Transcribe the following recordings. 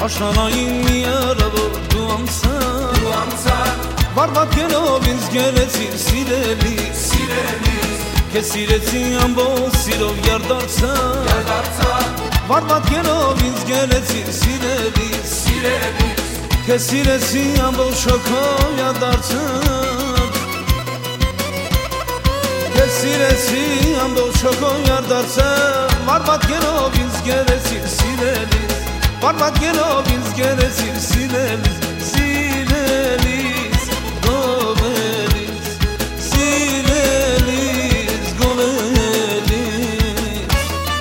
Աշնանային մի արավոր դու ամսան Վարվատ գելով ինձ գերեցիր սիրելիս Քեզ սիրեցի ամբողջ սիրով յարդարձա Վարվատ գելով ինձ գերեցիր սիրելիս Քեզ սիրեցի ամբողջ շոգով յարդարձա Քեզ սիրեցի ամբողջ շոգով յարդարձա Վարվատ գելով ինձ գերեցիր սիրելիս Վարվատ գելով ինձ գերեցիր սիրելիս Սիրելիս գովելիս Սիրելիս գովելիս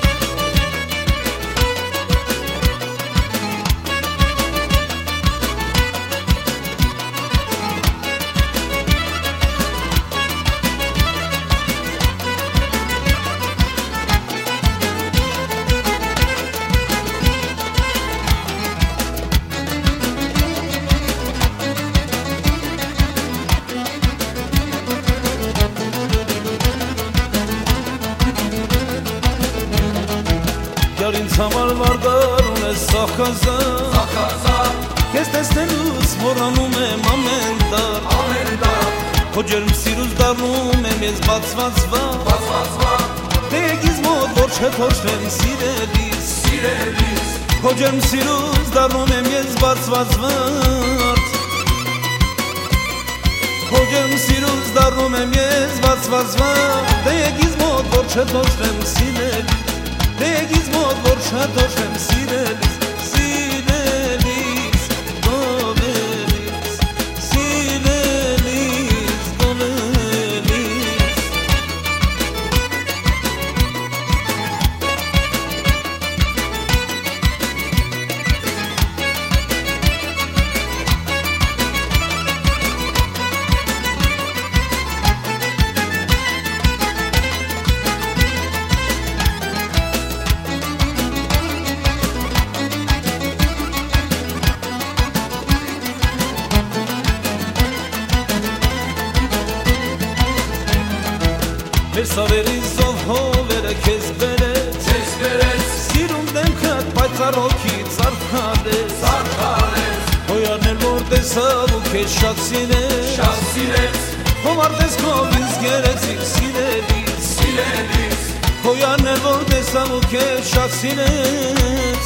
Յար ինձ համար վարդար ունես սախազան Քեզ տեսնելուց մոռանում եմ ամեն տար Քո ջերմ սիրուց դառնում եմ ես բացված Դե եկիս մոտ որ չթոշնեմ սիրելիս Քո ջերմ սիրուց դառնում եմ ես բացված Քո ջերմ սիրուց դառնում եմ ես բացված Դե եկիս մոտ որ չթոշնեմ սիրելիս Դե եկիս մոտ որ չթոշնեմ սիրելիս Սիրելիս գովելիս Սիրելիս գովելիս Մեր սավերի զով հովերը քեզ բերեց Սիրում դեմքդ պայծառ հոգից արքալեց Հոյարն էլ որ տեսավ ու քեզ շատ սիրեց Հոմար տեսքով ինձ գերեցիր սիրելիս Հոյարն էլ որ տեսավ ու քեզ շատ սիրեց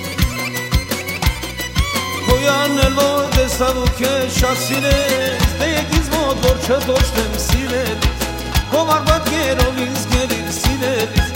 Հոյարն էլ որ տեսավ ու քեզ շատ սիրեց Դե եկիս մոտ որ չթոշնեմ սիրելիս Հովարվատ գերով ինձ գերիր սիրելիս